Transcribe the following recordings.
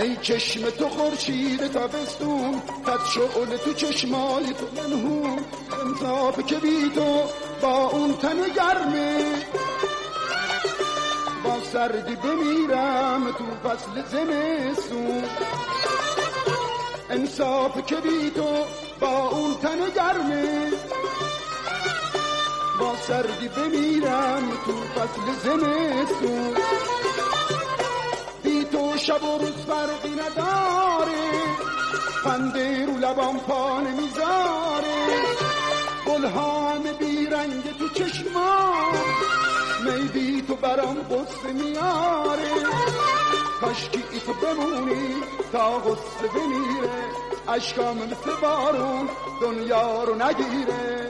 ای چشم تو خورشید تابستون، قد شعله تو چشمای تو منهون، انصاف که بی تو با اون تن گرمه، با سردی بمیرم تو فصل زمستون. انصاف که بی تو با اون تن گرمه، با سردی بمیرم تو فصل زمستون. بی تو شب و روز فرقی نداره، خنده رو لبام پا نمیذاره، گلها همه بی رنگ تو چشمام، می بی تو برام غصه میاره. کاشکی ای تو بمونی تا غصه بمیره، اشکام مثل بارون دنیا رو نگیره.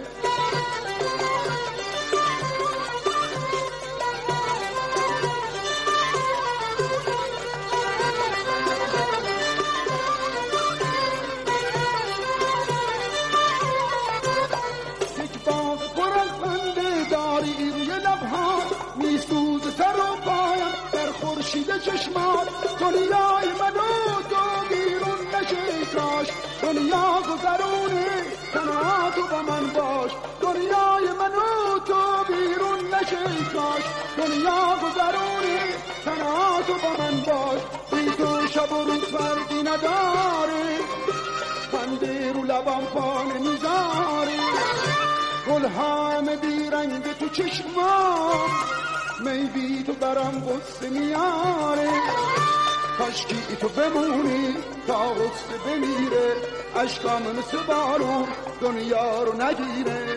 چشمات دنیای منو تو بیرون نشی کاش، دنیا گذرونه تنها تو با من باش. دنیای منو تو بیرون نشی کاش، دنیا گذرونه تنها تو با من باش. بی تو شب و روز فرقی نداره، خنده رو لبام پا نمیذاره، گل همه بی رنگ تو چشمام، می بی تو برام غصه میاره. کاشکی ای تو بمونی تا غصه بمیره، اشکام مثل بارون دنیا رو نگیره.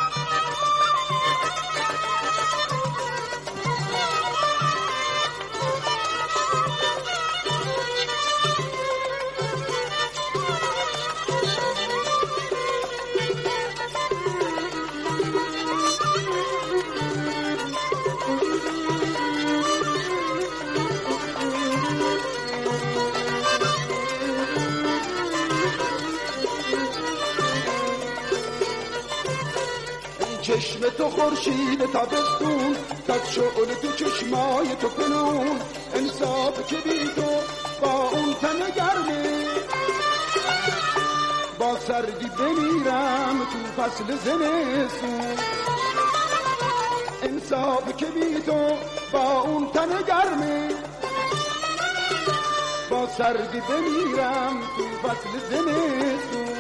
چشم تو خورشید تابستون، قد شعله تو چشمای تو فنون، انصاف که بی تو با اون تن گرمه، با سردی بمیرم تو فصل زمستون. انصاف که بی تو با اون تن گرمه، با سردی بمیرم تو فصل زمستون.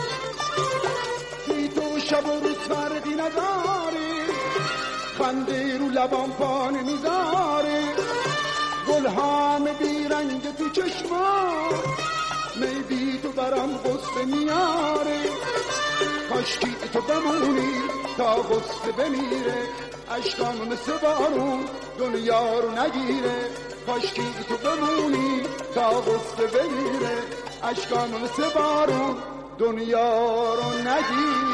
بی تو شب و روز فرقی نداره، خنده رو لبام پا نمیذاره، گل همه بی رنگ تو چشمام، می بی تو برام غصه میاره. کاشکی تو بمونی تا غصه بمیره، اشکام مثل بارون دنیا رو نگیره. کاشکی تو بمونی تا غصه بمیره، اشکام مثل بارون دنیا رو نگیره.